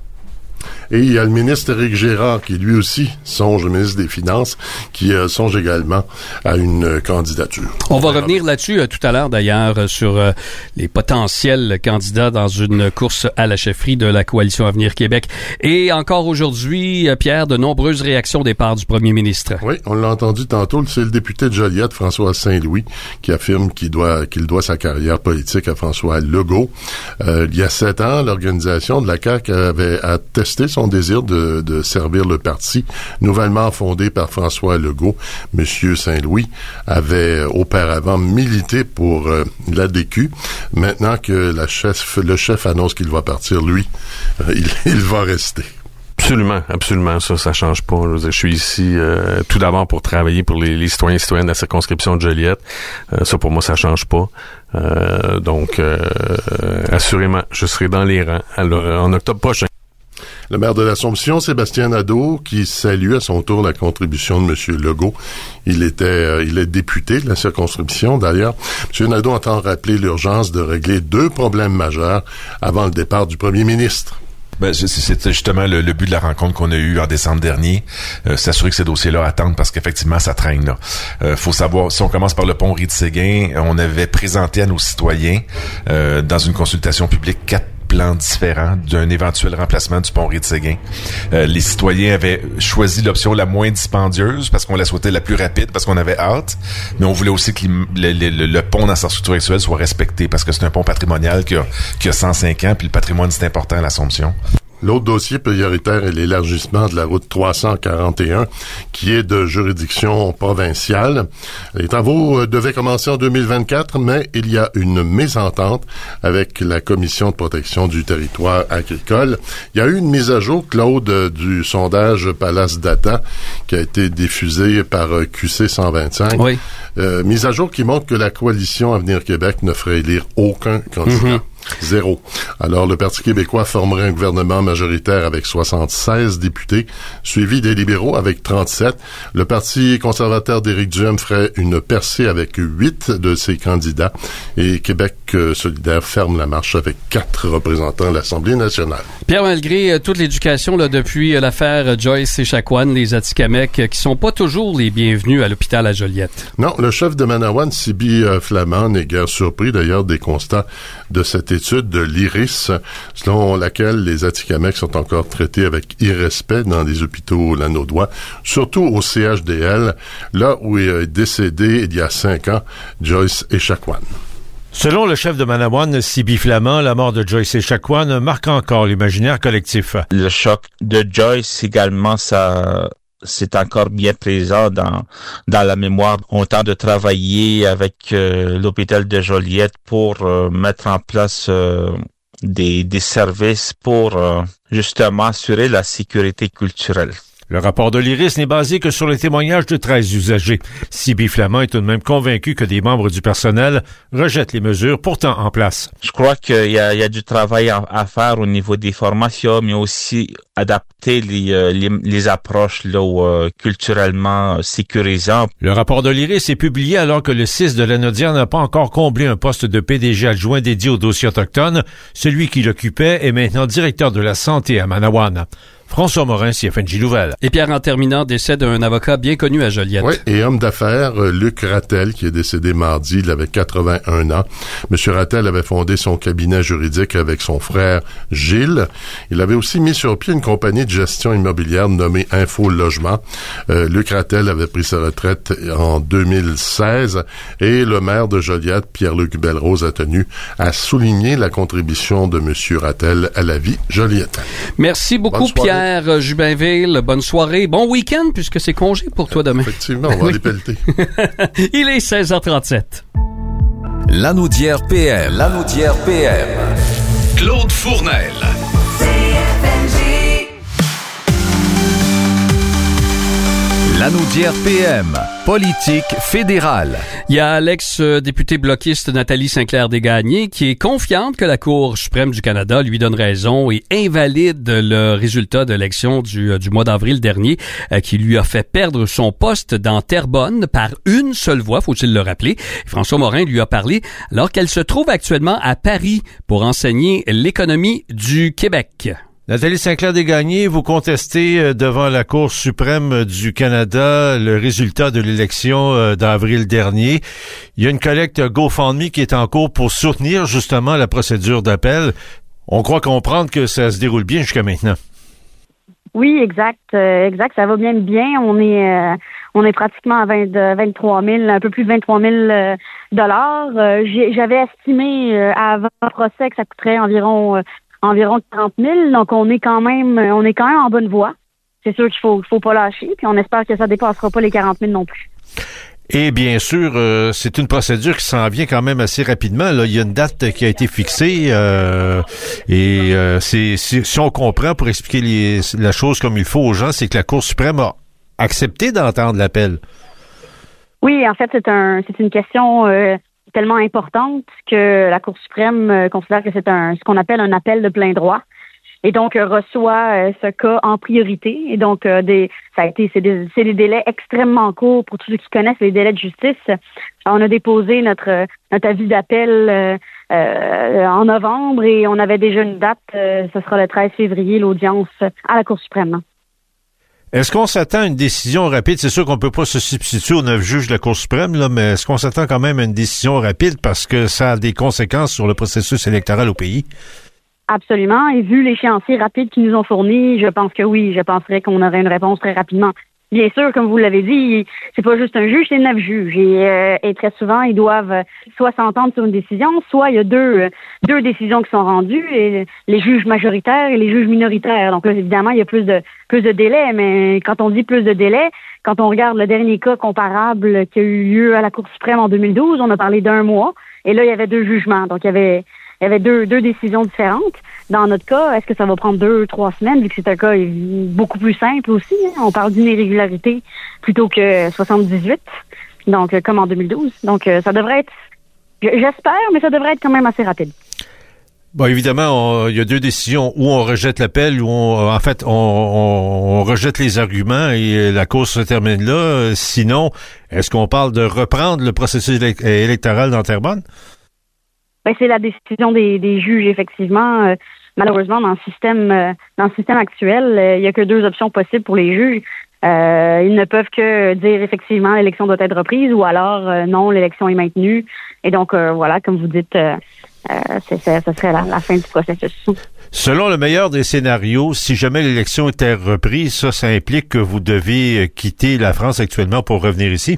Et il y a le ministre Éric Gérard qui lui aussi songe, le ministre des Finances, qui euh, songe également à une euh, candidature. On va revenir là-dessus euh, tout à l'heure d'ailleurs euh, sur euh, les potentiels candidats dans une course à la chefferie de la Coalition Avenir Québec. Et encore aujourd'hui, euh, Pierre, de nombreuses réactions au départ du premier ministre. Oui, on l'a entendu tantôt, c'est le député de Joliette, François Saint-Louis, qui affirme qu'il doit qu'il doit sa carrière politique à François Legault. Euh, il y a sept ans, l'organisation de la C A Q avait attesté son désir de, de servir le parti nouvellement fondé par François Legault. Monsieur Saint-Louis avait auparavant milité pour euh, l'A D Q. Maintenant que la chef, le chef annonce qu'il va partir, lui, euh, il, il va rester. Absolument, absolument. Ça, ça change pas. Je, veux dire, je suis ici euh, tout d'abord pour travailler pour les, les citoyens et citoyennes de la circonscription de Joliette. Euh, ça, pour moi, ça change pas. Euh, donc, euh, assurément, je serai dans les rangs alors, en octobre prochain. Le maire de l'Assomption, Sébastien Nadeau, qui salue à son tour la contribution de M. Legault. Il était, euh, il est député de la circonscription, d'ailleurs. M. Nadeau entend rappeler l'urgence de régler deux problèmes majeurs avant le départ du premier ministre. Ben, c'est justement le, le but de la rencontre qu'on a eue en décembre dernier, euh, s'assurer que ces dossiers-là attendent parce qu'effectivement, ça traîne là. Euh, faut savoir, si on commence par le pont Ried-Séguin, on avait présenté à nos citoyens, euh, dans une consultation publique, quatre plans différents d'un éventuel remplacement du pont Ried-Séguin. Euh, les citoyens avaient choisi l'option la moins dispendieuse parce qu'on la souhaitait la plus rapide, parce qu'on avait hâte, mais on voulait aussi que le, le, le, le pont dans sa structure actuelle soit respecté parce que c'est un pont patrimonial qui a, qui a cent cinq ans, puis le patrimoine, c'est important à l'Assomption. L'autre dossier prioritaire est l'élargissement de la route trois cent quarante et un, qui est de juridiction provinciale. Les travaux euh, devaient commencer en deux mille vingt-quatre, mais il y a une mésentente avec la Commission de protection du territoire agricole. Il y a eu une mise à jour, Claude, euh, du sondage Palace Data, qui a été diffusé par euh, Q C cent vingt-cinq. Oui. Euh, mise à jour qui montre que la coalition Avenir Québec ne ferait élire aucun candidat. Mm-hmm. Zéro. Alors, le Parti québécois formerait un gouvernement majoritaire avec soixante-seize députés, suivi des libéraux avec trente-sept. Le Parti conservateur d'Éric Duhem ferait une percée avec huit de ses candidats. Et Québec euh, solidaire ferme la marche avec quatre représentants à l'Assemblée nationale. Pierre, malgré euh, toute l'éducation là, depuis euh, l'affaire Joyce Echaquan, les Atikamekw, euh, qui sont pas toujours les bienvenus à l'hôpital à Joliette. Non, le chef de Manawan, Sibi euh, Flamand, n'est guère surpris d'ailleurs des constats de cette étude de l'IRIS, selon laquelle les Atikamekw sont encore traités avec irrespect dans les hôpitaux lanaudois, surtout au C H D L, là où est décédé il y a cinq ans Joyce Echaquan. Selon le chef de Manawan, Sibi Flamand, la mort de Joyce Echaquan marque encore l'imaginaire collectif. Le choc de Joyce également, ça... c'est encore bien présent dans dans la mémoire. On tente de travailler avec euh, l'hôpital de Joliette pour euh, mettre en place euh, des des services pour euh, justement assurer la sécurité culturelle. Le rapport de l'IRIS n'est basé que sur les témoignages de treize usagers. Sibi Flamand est tout de même convaincu que des membres du personnel rejettent les mesures pourtant en place. Je crois qu'il y a, il y a du travail à, à faire au niveau des formations, mais aussi adapter les, les, les approches là, euh, culturellement sécurisantes. Le rapport de l'IRIS est publié alors que le C I S de Lanaudière n'a pas encore comblé un poste de P D G adjoint dédié aux dossiers autochtones. Celui qui l'occupait est maintenant directeur de la santé à Manawan. François Morin, C F N J Nouvelles. Et Pierre, en terminant, décès d'un avocat bien connu à Joliette. Oui, et homme d'affaires, Luc Rattel, qui est décédé mardi, il avait quatre-vingt-un ans. Monsieur Rattel avait fondé son cabinet juridique avec son frère Gilles. Il avait aussi mis sur pied une compagnie de gestion immobilière nommée Info Logement. Euh, Luc Rattel avait pris sa retraite en deux mille seize et le maire de Joliette, Pierre-Luc Belrose, a tenu à souligner la contribution de Monsieur Rattel à la vie joliette. Merci beaucoup, Pierre. Jubinville, bonne soirée, bon week-end puisque c'est congé pour toi demain. Effectivement, on va les pelleter. Il est seize heures trente-sept. Lanaudière P M. Lanaudière P M. Claude Fournel. Lanaudière P M. Politique fédérale. Il y a l'ex-députée bloquiste Nathalie Sinclair-Desgagnés qui est confiante que la Cour suprême du Canada lui donne raison et invalide le résultat de l'élection du, du mois d'avril dernier euh, qui lui a fait perdre son poste dans Terrebonne par une seule voix, faut-il le rappeler. François Morin lui a parlé alors qu'elle se trouve actuellement à Paris pour enseigner l'économie du Québec. Nathalie Sinclair-Desgagnés, vous contestez devant la Cour suprême du Canada le résultat de l'élection d'avril dernier. Il y a une collecte GoFundMe qui est en cours pour soutenir justement la procédure d'appel. On croit comprendre que ça se déroule bien jusqu'à maintenant. Oui, exact, euh, exact. Ça va bien bien. On est, euh, on est pratiquement à vingt, vingt-trois mille, un peu plus de vingt-trois mille euh, dollars. Euh, j'ai, j'avais estimé euh, avant le procès que ça coûterait environ euh, environ quarante mille. Donc on est quand même, on est quand même en bonne voie. C'est sûr qu'il faut, faut pas lâcher. Puis on espère que ça dépassera pas les quarante mille non plus. Et bien sûr, euh, c'est une procédure qui s'en vient quand même assez rapidement. Là, il y a une date qui a été fixée euh, et euh, c'est, c'est si on comprend pour expliquer les, la chose comme il faut aux gens, c'est que la Cour suprême a accepté d'entendre l'appel. Oui, en fait, c'est un, c'est une question euh, tellement importante que la Cour suprême euh, considère que c'est un, ce qu'on appelle un appel de plein droit. Et donc, euh, reçoit euh, ce cas en priorité. Et donc, euh, des, ça a été, c'est des, c'est des délais extrêmement courts pour tous ceux qui connaissent les délais de justice. On a déposé notre, notre avis d'appel euh, euh, en novembre et on avait déjà une date. Euh, ce sera le treize février, l'audience à la Cour suprême. Est-ce qu'on s'attend à une décision rapide? C'est sûr qu'on peut pas se substituer aux neuf juges de la Cour suprême, là, mais est-ce qu'on s'attend quand même à une décision rapide parce que ça a des conséquences sur le processus électoral au pays? Absolument. Et vu l'échéancier rapide qu'ils nous ont fourni, je pense que oui. Je penserais qu'on aurait une réponse très rapidement. bien sûr, comme vous l'avez dit, c'est pas juste un juge, c'est neuf juges. Et, euh, et très souvent, ils doivent soit s'entendre sur une décision, soit il y a deux, deux décisions qui sont rendues, et les juges majoritaires et les juges minoritaires. Donc là, évidemment, il y a plus de, plus de délais, mais quand on dit plus de délais, quand on regarde le dernier cas comparable qui a eu lieu à la Cour suprême en deux mille douze, on a parlé d'un mois, et là, il y avait deux jugements. Donc, il y avait, il y avait deux, deux décisions différentes. Dans notre cas, est-ce que ça va prendre deux, trois semaines, vu que c'est un cas beaucoup plus simple aussi, hein? On parle d'une irrégularité plutôt que soixante-dix-huit, donc comme en deux mille douze. Donc, ça devrait être, j'espère, mais ça devrait être quand même assez rapide. Bon, évidemment, il y a deux décisions. Où on rejette l'appel, où on, en fait, on, on, on rejette les arguments et la cause se termine là. Sinon, est-ce qu'on parle de reprendre le processus électoral dans Terrebonne? Ben, c'est la décision des, des juges, effectivement. Euh, malheureusement, dans le système, euh, dans le système actuel, euh, il n'y a que deux options possibles pour les juges. Euh, ils ne peuvent que dire effectivement l'élection doit être reprise, ou alors euh, non, l'élection est maintenue. Et donc, euh, voilà, comme vous dites, euh, Euh, c'est, c'est, ce serait la, la fin du processus. Selon le meilleur des scénarios, si jamais l'élection était reprise, ça, ça implique que vous devez quitter la France actuellement pour revenir ici?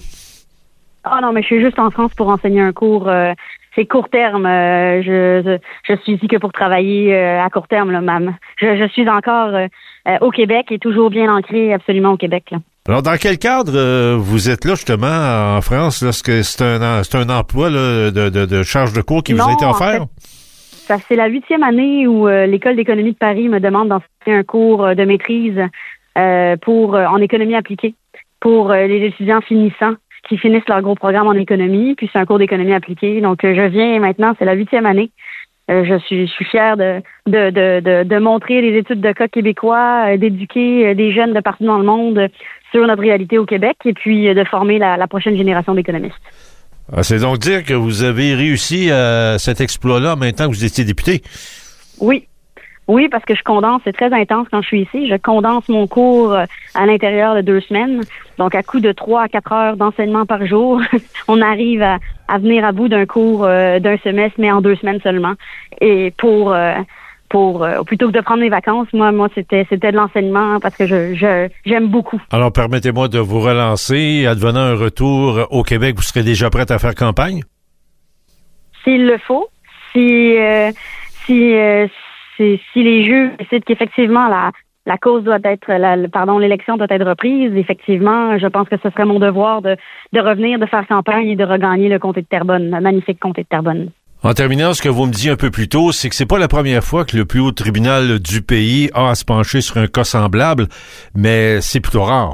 Ah non, mais je suis juste en France pour enseigner un cours. Euh, c'est court terme. Euh, je, je, je suis ici que pour travailler euh, à court terme, là, même. Je, je suis encore euh, euh, au Québec et toujours bien ancré absolument au Québec, là. Alors, dans quel cadre euh, vous êtes là, justement, en France, lorsque c'est un, c'est un emploi là, de, de, de charge de cours qui non, vous a été offert? En fait, ça, c'est la huitième année où euh, l'École d'économie de Paris me demande d'enseigner un cours de maîtrise euh, pour euh, en économie appliquée pour euh, les étudiants finissants qui finissent leur gros programme en économie, puis c'est un cours d'économie appliquée. Donc, euh, je viens maintenant, c'est la huitième année. Euh, je suis, je suis fière de, de, de, de, de montrer les études de cas québécois, euh, d'éduquer euh, des jeunes de partout dans le monde euh, sur notre réalité au Québec, et puis euh, de former la, la prochaine génération d'économistes. Ah, c'est donc dire que vous avez réussi à cet exploit-là maintenant que vous étiez député? Oui. Oui, parce que je condense, c'est très intense quand je suis ici. Je condense mon cours à l'intérieur de deux semaines. Donc, à coup de trois à quatre heures d'enseignement par jour, on arrive à, à venir à bout d'un cours euh, d'un semestre, mais en deux semaines seulement. Et pour, euh, pour euh, plutôt que de prendre mes vacances, moi, moi, c'était, c'était de l'enseignement parce que je, je, j'aime beaucoup. Alors, permettez-moi de vous relancer. Advenant un retour au Québec, vous serez déjà prête à faire campagne? S'il le faut. Si, euh, si, euh, si, si les juges décident qu'effectivement la, la cause doit être, la, pardon, l'élection doit être reprise, effectivement, je pense que ce serait mon devoir de, de revenir, de faire campagne et de regagner le comté de Terrebonne, le magnifique comté de Terrebonne. En terminant, ce que vous me dites un peu plus tôt, c'est que c'est pas la première fois que le plus haut tribunal du pays a à se pencher sur un cas semblable, mais c'est plutôt rare.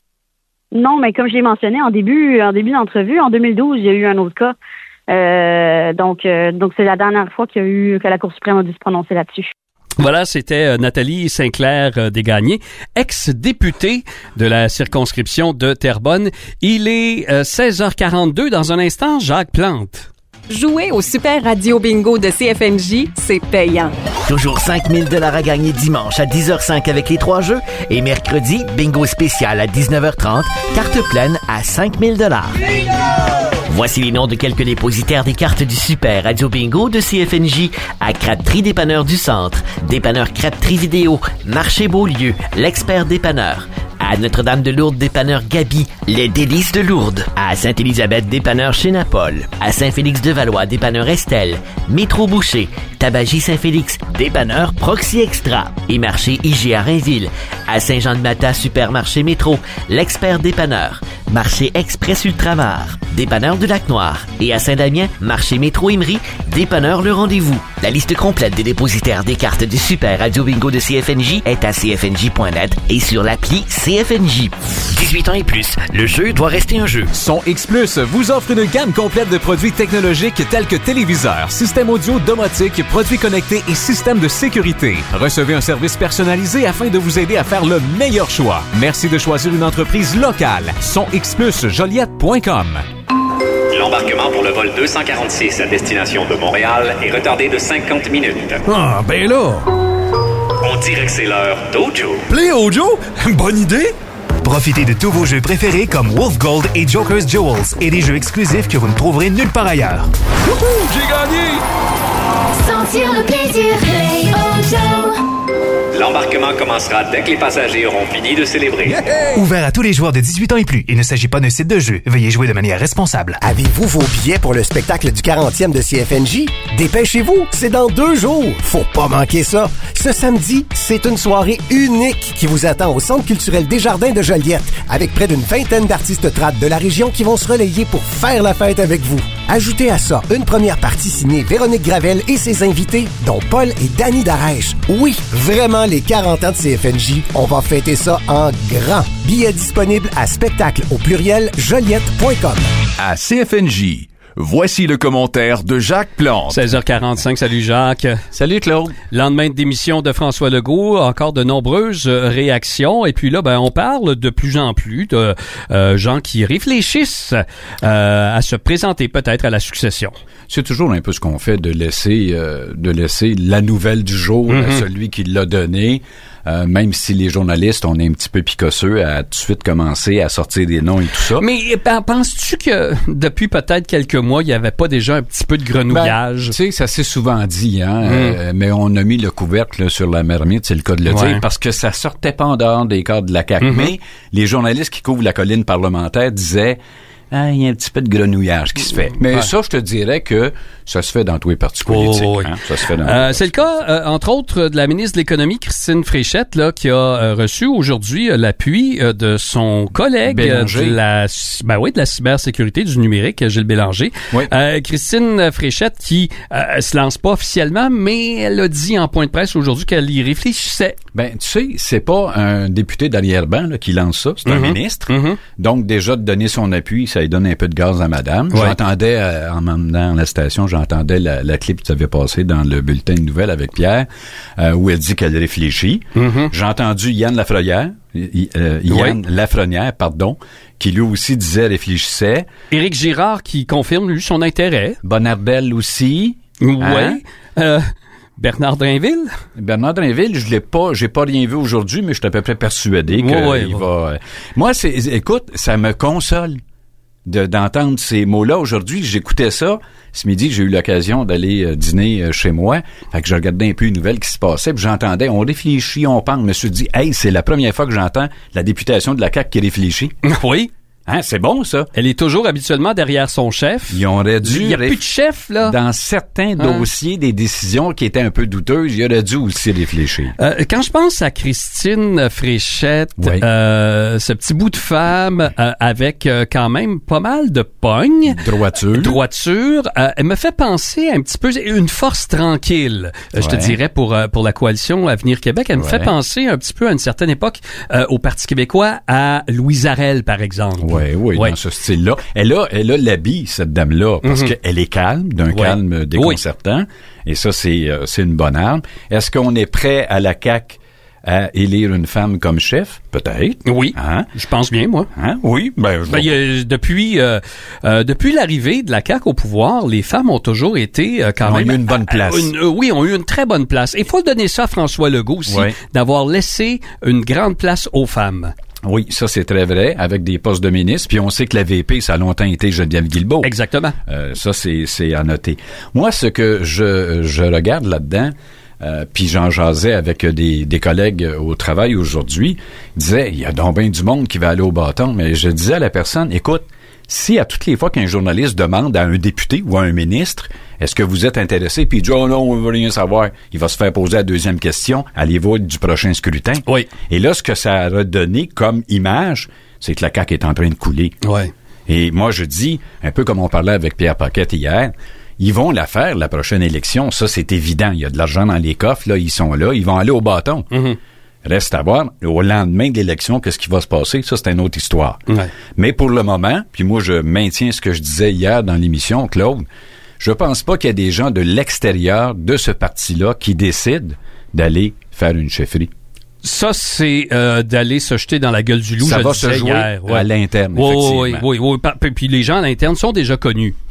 Non, mais comme je l'ai mentionné en début, en début d'entrevue, en deux mille douze, il y a eu un autre cas. Euh, donc, euh, donc c'est la dernière fois qu'il y a eu que la Cour suprême a dû se prononcer là-dessus. Voilà, c'était euh, Nathalie Sinclair-Desgagnés, ex-députée de la circonscription de Terrebonne. Il est euh, seize heures quarante-deux. Dans un instant, Jacques Plante. Jouer au Super Radio Bingo de C F N J, c'est payant. Toujours cinq mille dollars à gagner dimanche à dix heures cinq avec les trois jeux et mercredi, bingo spécial à dix-neuf heures trente, carte pleine à cinq mille dollars. Voici les noms de quelques dépositaires des cartes du Super Radio Bingo de C F N J à Crabtree Dépanneur du Centre, Dépanneur Crabtree Vidéo, Marché Beaulieu, l'Expert Dépanneur, à Notre-Dame-de-Lourdes, Dépanneur Gabi, Les Délices de Lourdes, à Sainte-Élisabeth, Dépanneur chez Napol, à Saint-Félix-de-Valois, Dépanneur Estelle, Métro Boucher, Tabagie Saint-Félix, Dépanneur Proxy Extra et Marché I G à Rainville, à Saint-Jean-de-Mata, Supermarché Métro, l'Expert Dépanneur, Marché Express Ultramar, Dépanneur de Lac-Noir et à Saint-Damien, Marché Métro Emery, Dépanneur Le Rendez-vous. La liste complète des dépositaires des cartes du Super Radio Bingo de C F N J est à c f n j point net et sur l'appli C F N J. dix-huit ans et plus, le jeu doit rester un jeu. Son X Plus vous offre une gamme complète de produits technologiques tels que téléviseurs, systèmes audio, domotique, produits connectés et systèmes de sécurité. Recevez un service personnalisé afin de vous aider à faire le meilleur choix. Merci de choisir une entreprise locale. Son X Plus Joliette point com. L'embarquement pour le vol deux cent quarante-six à destination de Montréal est retardé de cinquante minutes. Ah, ben là! On dirait que c'est l'heure d'Ojo. Play Ojo? Bonne idée! Profitez de tous vos jeux préférés comme Wolf Gold et Joker's Jewels et des jeux exclusifs que vous ne trouverez nulle part ailleurs. Wouhou! J'ai gagné! Sentir le plaisir, Play Ojo. L'embarquement commencera dès que les passagers auront fini de célébrer. Yeah! Ouvert à tous les joueurs de dix-huit ans et plus. Il ne s'agit pas d'un site de jeu. Veuillez jouer de manière responsable. Avez-vous vos billets pour le spectacle du quarantième de C F N J? Dépêchez-vous, c'est dans deux jours. Faut pas manquer ça. Ce samedi, c'est une soirée unique qui vous attend au Centre culturel Desjardins de Joliette, avec près d'une vingtaine d'artistes trad de la région qui vont se relayer pour faire la fête avec vous. Ajoutez à ça une première partie signée Véronique Gravel et ses invités, dont Paul et Danny Darèche. Oui, vraiment les quarante ans de C F N J, on va fêter ça en grand. Billets disponibles à spectacle au pluriel joliette point com. À C F N J, voici le commentaire de Jacques Plante. seize heures quarante-cinq, salut Jacques. Salut Claude. Lendemain de démission de François Legault, encore de nombreuses réactions. Et puis là, ben, on parle de plus en plus de euh, gens qui réfléchissent euh, à se présenter peut-être à la succession. C'est toujours un peu ce qu'on fait, de laisser euh, de laisser la nouvelle du jour mm-hmm. à celui qui l'a donnée. Euh, même si les journalistes, on est un petit peu picosseux à tout de suite commencer à sortir des noms et tout ça. Mais penses-tu que depuis peut-être quelques mois, il n'y avait pas déjà un petit peu de grenouillage? Ben, tu sais, ça s'est souvent dit, hein, mm. euh, mais on a mis le couvercle là, sur la marmite, c'est le cas de le ouais. dire, parce que ça sortait pas en dehors des cadres de la C A Q. Mm-hmm. Mais les journalistes qui couvrent la colline parlementaire disaient ah, il y a un petit peu de grenouillage qui se fait. Mais ouais. ça, je te dirais que ça se fait dans tous les partis politiques. Oh, oui. hein? Ça se fait dans euh, c'est le cas, euh, entre autres, de la ministre de l'Économie, Christine Fréchette, là, qui a euh, reçu aujourd'hui euh, l'appui euh, de son collègue euh, de la, ben oui, de la cybersécurité du numérique, Gilles Bélanger. Oui. Euh, Christine Fréchette, qui euh, se lance pas officiellement, mais elle a dit en point de presse aujourd'hui qu'elle y réfléchissait. Ben, tu sais, c'est pas un député d'arrière-ban là, qui lance ça, c'est mm-hmm. un ministre. Mm-hmm. Donc, déjà, de donner son appui, ça lui donne un peu de gaz à madame. Ouais. J'entendais, euh, en m'emmenant à la station, j'entendais la, la clip qui avait passé dans le bulletin de nouvelles avec Pierre, euh, où elle dit qu'elle réfléchit. Mm-hmm. J'ai entendu Yann Lafrenière, euh, Yann ouais. Lafrenière, pardon, qui lui aussi disait réfléchissait. Éric Girard qui confirme, lui, son intérêt. Bonnardel aussi. Oui. Hein? Euh, Bernard Drinville? Bernard Drinville, je l'ai pas, j'ai pas rien vu aujourd'hui, mais je suis à peu près persuadé qu'il ouais, ouais. va... Euh, moi, c'est, écoute, ça me console de, d'entendre ces mots-là. Aujourd'hui, j'écoutais ça. Ce midi, j'ai eu l'occasion d'aller euh, dîner euh, chez moi. Fait que je regardais un peu les nouvelles qui se passaient, puis j'entendais, on réfléchit, on pense. Je me suis dit, hey, c'est la première fois que j'entends la députation de la C A Q qui réfléchit. Oui. Hein, c'est bon, ça. Elle est toujours habituellement derrière son chef. Ils auraient dû... Il n'y a réf... plus de chef, là. Dans certains hein? dossiers, des décisions qui étaient un peu douteuses, il aurait dû aussi réfléchir. Euh, quand je pense à Christine Fréchette, oui. euh, ce petit bout de femme euh, avec euh, quand même pas mal de pogne. Droiture. Droiture. Euh, elle me fait penser un petit peu... Une force tranquille, euh, ouais. je te dirais, pour, euh, pour la coalition Avenir Québec. Elle me ouais. fait penser un petit peu à une certaine époque euh, au Parti québécois, à Louise Arel, par exemple. Ouais. Oui, oui, ouais. dans ce style-là. Elle a, elle a l'habit, cette dame-là, parce mm-hmm. qu'elle est calme, d'un ouais. calme déconcertant. Oui. Et ça, c'est, euh, c'est une bonne arme. Est-ce qu'on est prêt à la C A Q à élire une femme comme chef? Peut-être. Oui. Hein? Je pense bien, moi. Hein? Oui. Ben, ben y a, depuis, euh, euh, depuis l'arrivée de la C A Q au pouvoir, les femmes ont toujours été euh, quand ont même... eu une bonne place. À, une, euh, oui, ont eu une très bonne place. Il faut donner ça à François Legault aussi, oui. d'avoir laissé une grande place aux femmes. Oui, ça c'est très vrai, avec des postes de ministre. Puis on sait que la V P, ça a longtemps été Geneviève Guilbeault. Exactement. Euh, ça, c'est, c'est à noter. Moi, ce que je, je regarde là-dedans, euh, puis j'en jasais avec des, des collègues au travail aujourd'hui, disaient, il y a donc bien du monde qui va aller au bâton. Mais je disais à la personne, écoute, si à toutes les fois qu'un journaliste demande à un député ou à un ministre, est-ce que vous êtes intéressé? Puis il dit, oh non, on veut rien savoir. Il va se faire poser la deuxième question. Allez-vous du prochain scrutin? Oui. Et là, ce que ça a redonné comme image, c'est que la C A Q est en train de couler. Oui. Et moi, je dis, un peu comme on parlait avec Pierre Paquette hier, ils vont la faire, la prochaine élection. Ça, c'est évident. Il y a de l'argent dans les coffres, là. Ils sont là. Ils vont aller au bâton. Mm-hmm. Reste à voir, au lendemain de l'élection, qu'est-ce qui va se passer? Ça, c'est une autre histoire. Ouais. Mais pour le moment, puis moi, je maintiens ce que je disais hier dans l'émission, Claude, je pense pas qu'il y a des gens de l'extérieur de ce parti-là qui décident d'aller faire une chefferie. Ça, c'est euh, d'aller se jeter dans la gueule du loup. Ça je va se jouer hier. Ouais. à l'interne, oui, effectivement. Oui, oui, oui. Puis les gens à l'interne sont déjà connus.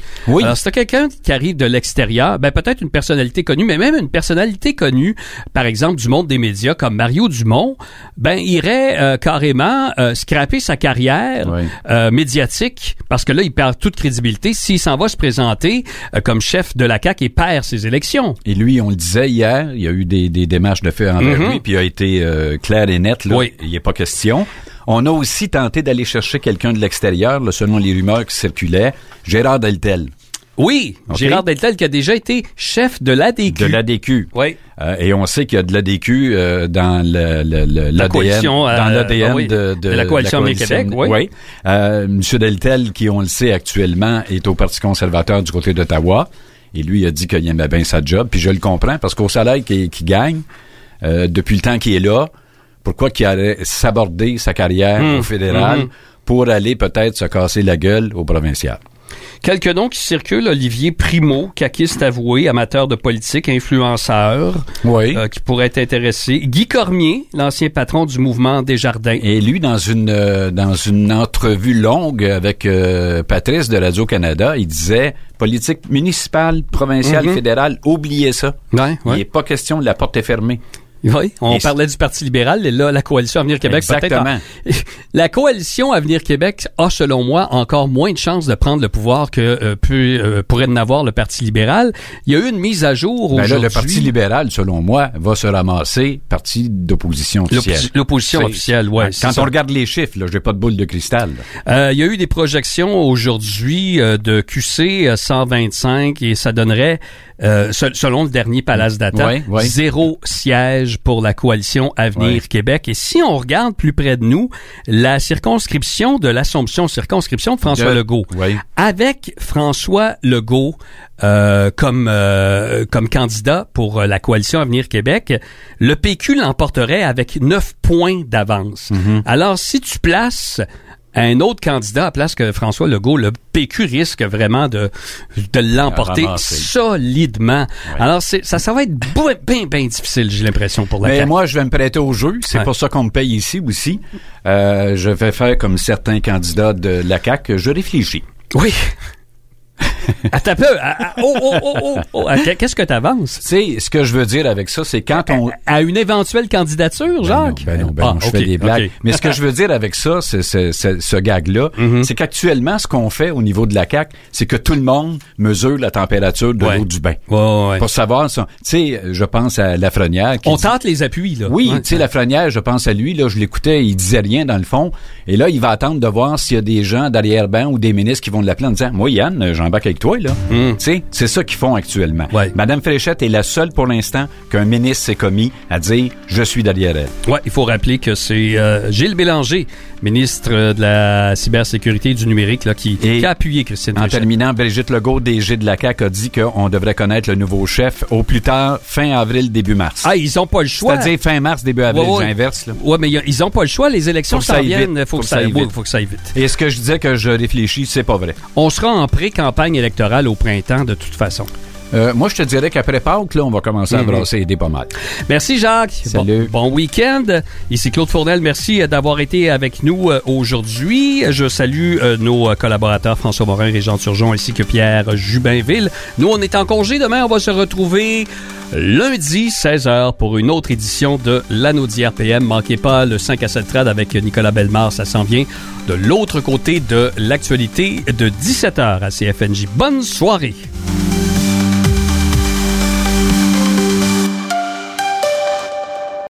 Oui. Alors, c'est quelqu'un qui arrive de l'extérieur, ben peut-être une personnalité connue, mais même une personnalité connue, par exemple, du monde des médias, comme Mario Dumont, ben irait euh, carrément euh, scraper sa carrière oui. euh, médiatique, parce que là, il perd toute crédibilité s'il s'en va se présenter euh, comme chef de la C A Q et perd ses élections. Et lui, on le disait hier, il y a eu des, des démarches de fait envers mm-hmm. lui, puis il a été euh, clair et net, là, oui. il n'y a pas question. On a aussi tenté d'aller chercher quelqu'un de l'extérieur, là, selon les rumeurs qui circulaient, Gérard Deltel. Oui, okay. Gérard Deltel qui a déjà été chef de l'A D Q. De l'A D Q. Oui. Euh, et on sait qu'il y a de l'A D Q euh, dans le, le, le, la coalition, dans l'A D N euh, oui, de, de, de la coalition Avenir Québec. Oui. oui. Euh, Monsieur Deltel, qui on le sait actuellement, est au Parti conservateur du côté d'Ottawa. Et lui, il a dit qu'il aimait bien sa job. Puis je le comprends, parce qu'au salaire qu'il, qu'il gagne, euh, depuis le temps qu'il est là, pourquoi qu'il allait s'aborder sa carrière mmh. au fédéral mmh. pour aller peut-être se casser la gueule au provincial? Quelques noms qui circulent, Olivier Primo, caquiste avoué, amateur de politique, influenceur, oui. euh, qui pourrait être intéressé. Guy Cormier, l'ancien patron du mouvement Desjardins. Et lui, dans une euh, dans une entrevue longue avec euh, Patrice de Radio-Canada, il disait politique municipale, provinciale, mm-hmm. fédérale, oubliez ça. Ouais, ouais. Il n'est pas question de la porte est fermée. Oui, on et parlait du Parti libéral, et là, la Coalition Avenir Québec, exactement. peut-être... En... La Coalition Avenir Québec a, selon moi, encore moins de chances de prendre le pouvoir que euh, peut, euh, pourrait en avoir le Parti libéral. Il y a eu une mise à jour ben aujourd'hui. Là, le Parti libéral, selon moi, va se ramasser parti d'opposition officielle. L'opposi- l'opposition c'est, officielle, oui. Quand on ça. regarde les chiffres, là, j'ai pas de boule de cristal. Euh, il y a eu des projections aujourd'hui euh, de Q C cent vingt-cinq et ça donnerait, euh, selon le dernier Palace Data, ouais, ouais. zéro siège pour la Coalition Avenir ouais. Québec. Et si on regarde plus près de nous, la circonscription de l'Assomption, circonscription de François de... Legault, ouais. avec François Legault euh, comme euh, comme candidat pour la Coalition Avenir Québec, le P Q l'emporterait avec neuf points d'avance. Mm-hmm. Alors, si tu places un autre candidat à place que François Legault, le P Q risque vraiment de, de l'emporter solidement. Ouais. Alors, c'est, ça, ça va être bien, bien difficile, j'ai l'impression, pour la Mais C A Q. moi, je vais me prêter au jeu. C'est ouais. pour ça qu'on me paye ici aussi. Euh, je vais faire comme certains candidats de la C A Q. Je réfléchis. Oui. Attends un peu. Oh, oh, oh, oh, oh. Qu'est-ce que t'avances? Tu sais, ce que je veux dire avec ça, c'est quand on... À une éventuelle candidature, Jacques? Ben non, ben non, ben ah, non je okay, fais des blagues. Okay. Mais ce que je veux dire avec ça, c'est, c'est, c'est ce gag-là, mm-hmm. c'est qu'actuellement, ce qu'on fait au niveau de la C A Q, c'est que tout le monde mesure la température de ouais. l'eau du bain. Ouais, ouais. Pour savoir, tu sais, je pense à Lafrenière. On dit... tente les appuis, là. Oui, ouais. tu sais, Lafrenière, je pense à lui, là, je l'écoutais, il disait rien dans le fond. Et là, il va attendre de voir s'il y a des gens derrière-ban ou des ministres qui vont l'appeler en disant, moi, Yann, j'embarque avec toi, là. Mm. Tu sais, c'est ça qu'ils font actuellement. Ouais. Madame Fréchette est la seule pour l'instant qu'un ministre s'est commis à dire « je suis derrière elle ». Ouais, il faut rappeler que c'est euh, Gilles Bélanger, ministre de la cybersécurité et du numérique, là, qui, qui a appuyé Christine En Fréchette. terminant, Brigitte Legault, D G de la C A Q, a dit qu'on devrait connaître le nouveau chef au plus tard fin avril, début mars. Ah, ils ont pas le choix. C'est-à-dire fin mars, début avril, ouais, ouais. j'inverse. Là. Ouais, mais ils ont pas le choix. Les élections s'en viennent. Il faut, faut que ça aille vite. Faut que ça aille vite. Et ce que je disais que je réfléchis, c'est pas vrai. On sera en pré-campagne électorale au printemps, de toute façon. Euh, moi, je te dirais qu'après Pâques, là, on va commencer mm-hmm. à brasser des pomades. Merci, Jacques. Salut. Bon, bon week-end. Ici Claude Fournel. Merci d'avoir été avec nous euh, aujourd'hui. Je salue euh, nos collaborateurs François Morin et Jean Turgeon ainsi que Pierre Jubinville. Nous, on est en congé. Demain, on va se retrouver lundi, seize heures, pour une autre édition de l'Anneau d'hier P M. Manquez pas le cinq à sept trad avec Nicolas Bellemare. Ça s'en vient de l'autre côté de l'actualité de dix-sept heures à C F N J. Bonne soirée.